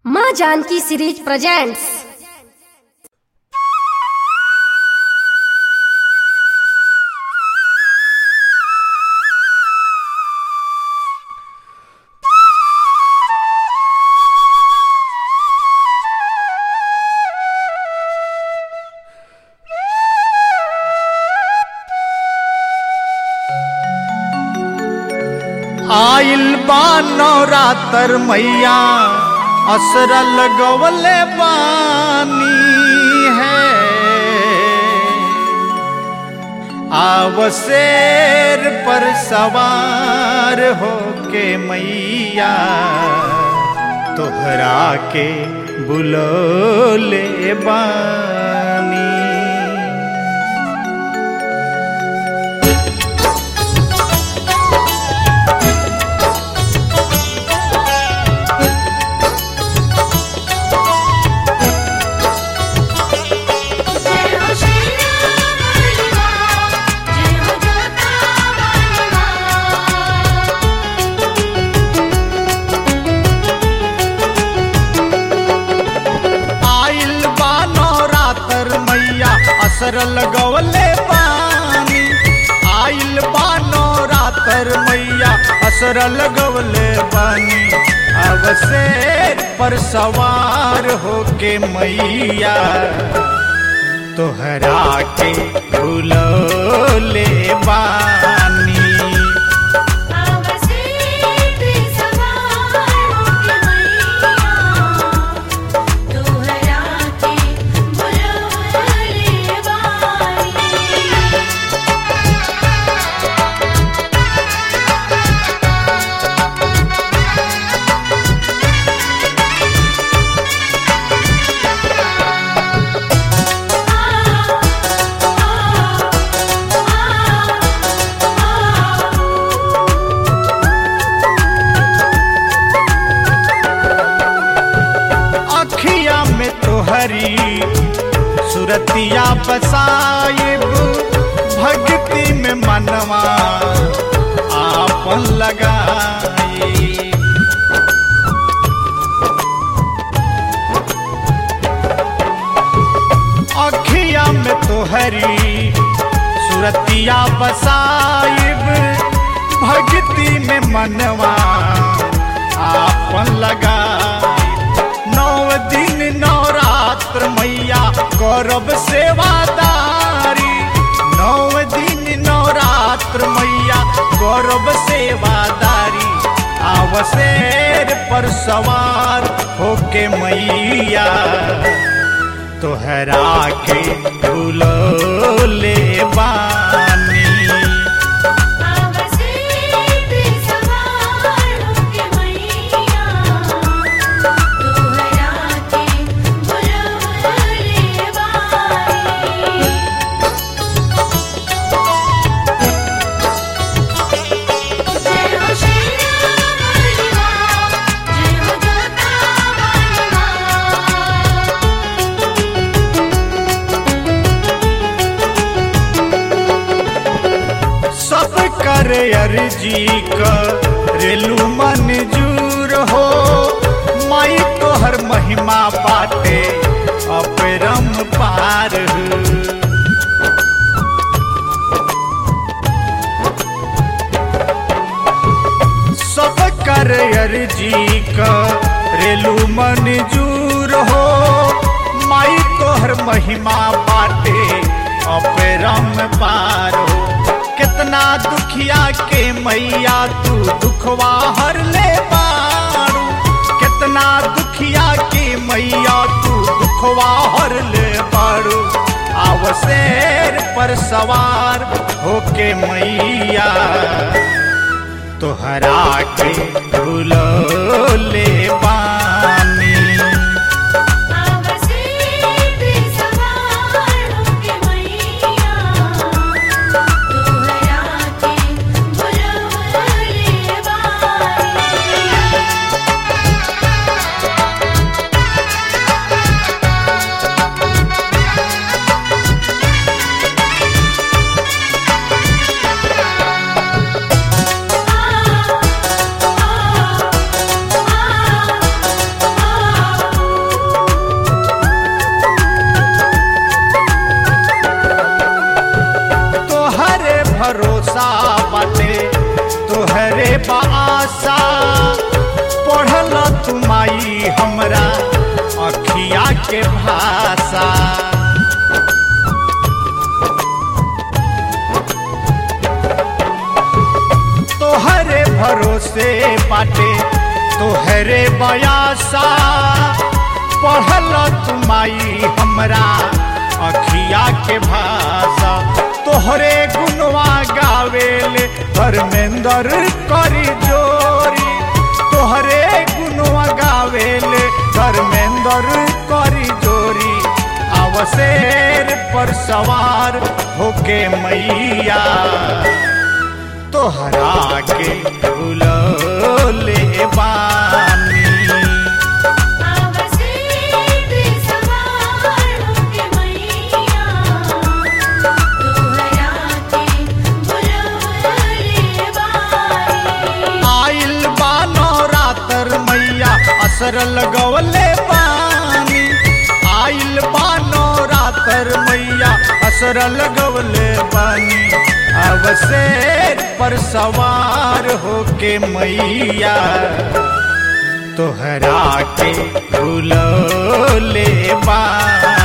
माँ Janaki series presents. आइल बा नवरात्र मैया असरा लगवले बानी है। आवसेर पर सवार होके मैया तोहरा के बुलोले बानी। असर लगवले बानी आइल बा नवरात्र मैया असर लगवले बानी। अवसेर पर सवार होके मैया तोहरा के बुलोले बानी। सुरतिया बसाइब भक्ति में मनवा आपन लगाई। अखिया में तोहरी सुरतिया बसाइब भक्ति में मनवा आपन लगाई। 9 दिन नवरात्र मैया करब सेवादारी। 9 दिन नवरात्र मैया करब सेवादारी। आवसेर पर सवार होके मैया तोहरा के बुलोले बानी। अर्जी करेलू मंजूर हो माई तोहर महिमा बाटे अपरम पार। सब कर अर्जी करेलू मंजूर हो माई तोहर महिमा बाटे अपरम पार हो। कितना दुखिया के मैया तू दुखवा हर ले बारू। कितना दुखिया के मैया तू दुखवा हर ले बारू। आवसेर पर सवार होके मैया तोहरा के बुलोले बानी। पढ़ल तुमाई हमरा अखिया के भाषा। तोहरे भरोसे बाटे तोहरे बयासा, पढ़ल तुमाई हमरा अखिया के भाषा। तोहरे गुनवा गावेले धर्मेंद्र करी जोरी, तोहरे गुनवा गावेले धर्मेंद्र करी जोरी। अवसेर पर सवार होके मैया तोहरा के भूलले बानी। आइल बानो रातर मैया असर लगवले बानी, आइल बानो रातर मैया असर लगवले बानी। अवसेर पर सवार होके मैया तोहरा के भूलले बानी।